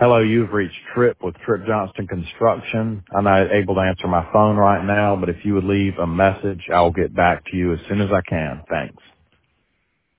Hello, you've reached Trip with Trip Johnston Construction. I'm not able to answer my phone right now, but if you would leave a message, I'll get back to you as soon as I can. Thanks.